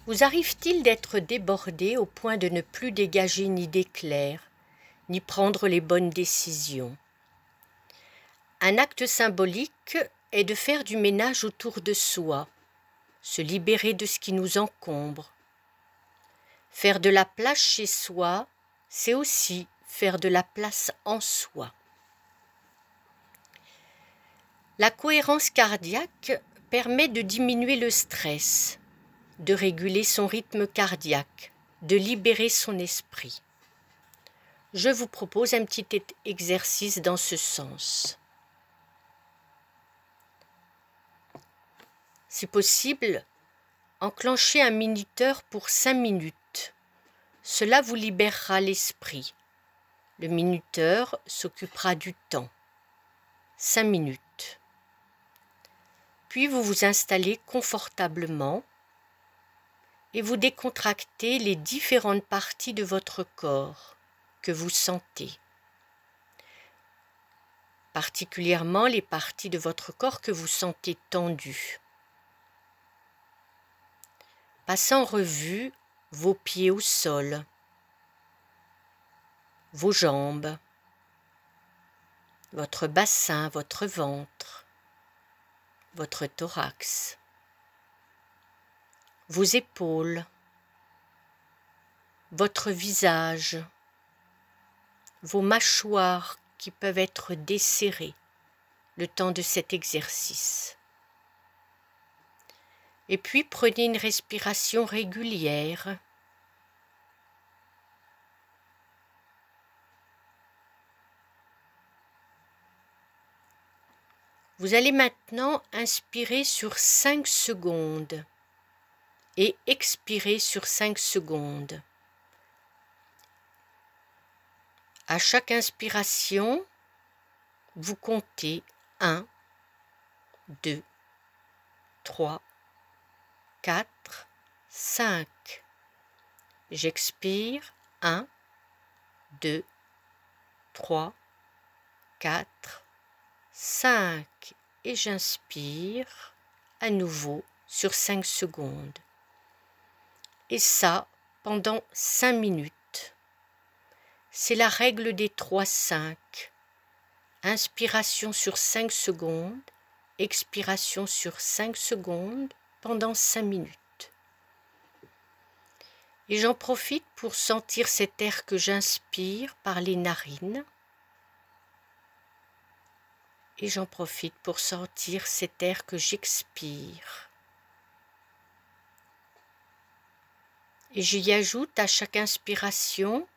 Vous arrive-t-il d'être débordé au point de ne plus dégager une idée claire, ni prendre les bonnes décisions? Un acte symbolique est de faire du ménage autour de soi, se libérer de ce qui nous encombre. Faire de la place chez soi, c'est aussi faire de la place en soi. La cohérence cardiaque permet de diminuer le stress, de réguler son rythme cardiaque, de libérer son esprit. Je vous propose un petit exercice dans ce sens. Si possible, enclenchez un minuteur pour 5 minutes. Cela vous libérera l'esprit. Le minuteur s'occupera du temps. 5 minutes. Puis vous vous installez confortablement et vous décontractez les différentes parties de votre corps que vous sentez. Particulièrement les parties de votre corps que vous sentez tendues. Passez en revue vos pieds au sol, vos jambes, votre bassin, votre ventre, votre thorax, vos épaules, votre visage, vos mâchoires qui peuvent être desserrées le temps de cet exercice. Et puis prenez une respiration régulière. Vous allez maintenant inspirer sur 5 secondes et expirer sur 5 secondes. À chaque inspiration, vous comptez 1, 2, 3, 4, 5. J'expire 1, 2, 3, 4, 5 et j'inspire à nouveau sur 5 secondes. Et ça pendant 5 minutes. C'est la règle des 3-5. Inspiration sur 5 secondes, expiration sur 5 secondes pendant 5 minutes. Et j'en profite pour sentir cet air que j'inspire par les narines. Et j'en profite pour sentir cet air que j'expire. Et j'y ajoute à chaque inspiration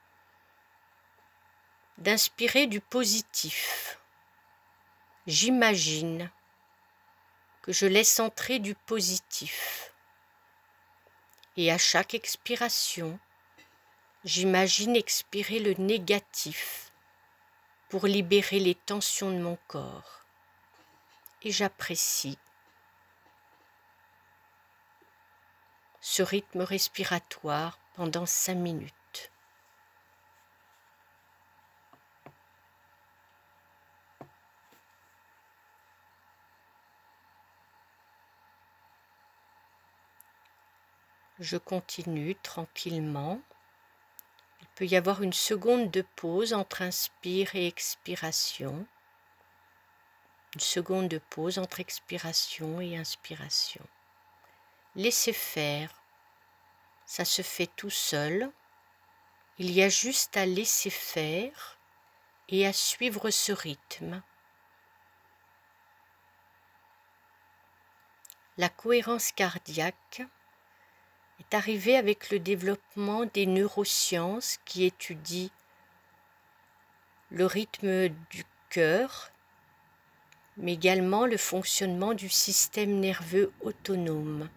d'inspirer du positif. J'imagine que je laisse entrer du positif. Et à chaque expiration, j'imagine expirer le négatif pour libérer les tensions de mon corps. Et j'apprécie ce rythme respiratoire pendant 5 minutes. Je continue tranquillement. Il peut y avoir une seconde de pause entre inspire et expiration. Une seconde de pause entre expiration et inspiration. Laissez faire. Ça se fait tout seul. Il y a juste à laisser faire et à suivre ce rythme. La cohérence cardiaque est arrivé avec le développement des neurosciences qui étudient le rythme du cœur, mais également le fonctionnement du système nerveux autonome.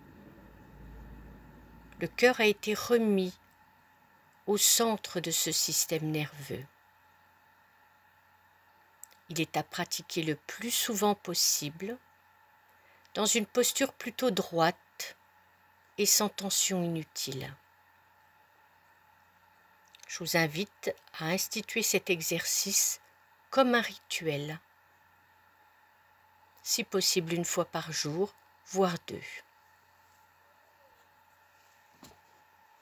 Le cœur a été remis au centre de ce système nerveux. Il est à pratiquer le plus souvent possible, dans une posture plutôt droite, et sans tension inutile. Je vous invite à instituer cet exercice comme un rituel, si possible 1 fois par jour, voire 2.